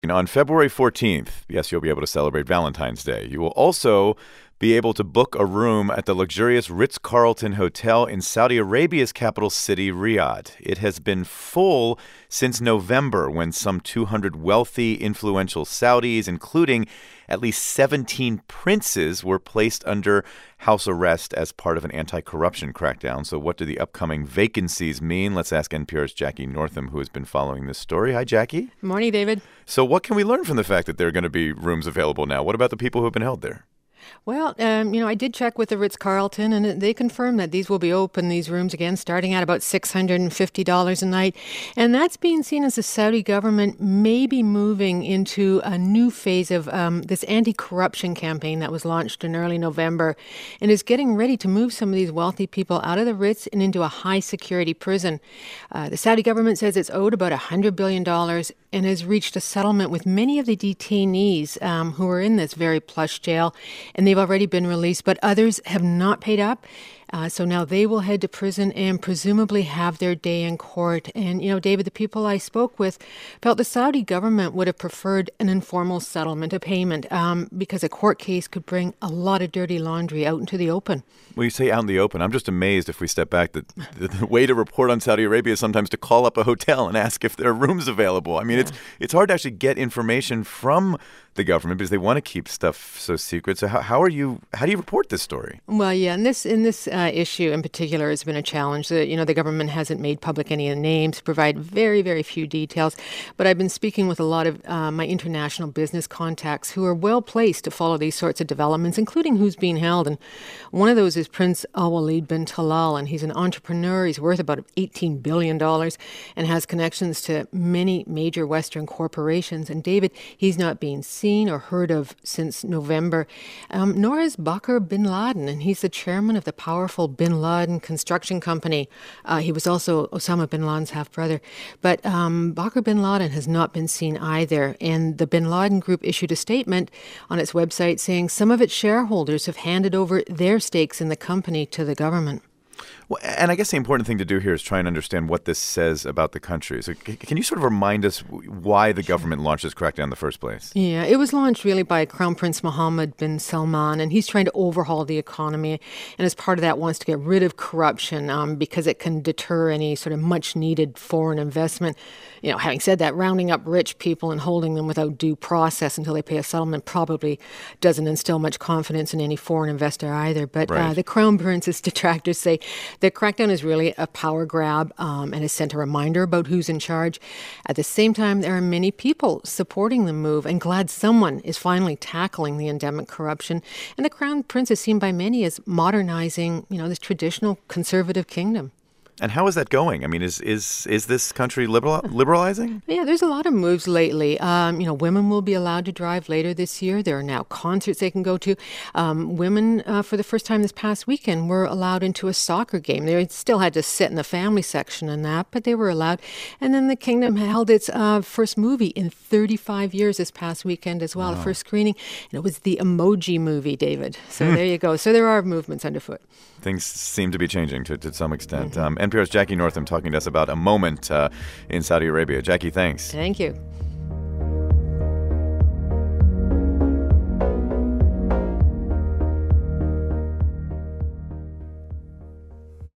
And on February 14th, yes, you'll be able to celebrate Valentine's Day. You will also be able to book a room at the luxurious Ritz-Carlton Hotel in Saudi Arabia's capital city, Riyadh. It has been full since November, when some 200 wealthy, influential Saudis, including at least 17 princes, were placed under house arrest as part of an anti-corruption crackdown. So what do the upcoming vacancies mean? Let's ask NPR's Jackie Northam, who has been following this story. Hi, Jackie. Morning, David. So what can we learn from the fact that there are going to be rooms available now? What about the people who have been held there? Well, I did check with the Ritz-Carlton, and they confirmed that these will be open, these rooms again, starting at about $650 a night. And that's being seen as the Saudi government may be moving into a new phase of this anti-corruption campaign that was launched in early November, and is getting ready to move some of these wealthy people out of the Ritz and into a high-security prison. The Saudi government says it's owed about $100 billion and has reached a settlement with many of the detainees who are in this very plush jail. And they've already been released, but others have not paid up. So now they will head to prison and presumably have their day in court. And, David, the people I spoke with felt the Saudi government would have preferred an informal settlement, a payment, because a court case could bring a lot of dirty laundry out into the open. Well, you say out in the open. I'm just amazed, if we step back, that the way to report on Saudi Arabia is sometimes to call up a hotel and ask if there are rooms available. I mean, it's hard to actually get information from the government because they want to keep stuff so secret. So how do you report this story? Well, yeah, in this issue in particular has been a challenge. The government hasn't made public any of the names, provide very, very few details. But I've been speaking with a lot of my international business contacts who are well placed to follow these sorts of developments, including who's being held. And one of those is Prince Al-Walid bin Talal, and he's an entrepreneur. He's worth about $18 billion and has connections to many major Western corporations. And David, he's not being seen or heard of since November, nor is Bakr bin Laden, and he's the chairman of the powerful Bin Laden construction company. He was also Osama bin Laden's half-brother. But Bakr bin Laden has not been seen either, and the Bin Laden Group issued a statement on its website saying some of its shareholders have handed over their stakes in the company to the government. Well, and I guess the important thing to do here is try and understand what this says about the country. So can you sort of remind us why the government launched this crackdown in the first place? Yeah, it was launched really by Crown Prince Mohammed bin Salman, and he's trying to overhaul the economy. And as part of that, wants to get rid of corruption because it can deter any sort of much-needed foreign investment. Having said that, rounding up rich people and holding them without due process until they pay a settlement probably doesn't instill much confidence in any foreign investor either. But the Crown Prince's detractors say the crackdown is really a power grab and has sent a reminder about who's in charge. At the same time, there are many people supporting the move and glad someone is finally tackling the endemic corruption. And the Crown Prince is seen by many as modernizing, this traditional conservative kingdom. And how is that going? I mean, is this country liberalizing? Yeah, there's a lot of moves lately. Women will be allowed to drive later this year. There are now concerts they can go to. Women, for the first time this past weekend, were allowed into a soccer game. They still had to sit in the family section and that, but they were allowed. And then the kingdom held its first movie in 35 years this past weekend as well, the first screening. And it was the Emoji Movie, David. So there you go. So there are movements underfoot. Things seem to be changing to some extent. NPR's Jackie Northam talking to us about a moment in Saudi Arabia. Jackie, thanks. Thank you.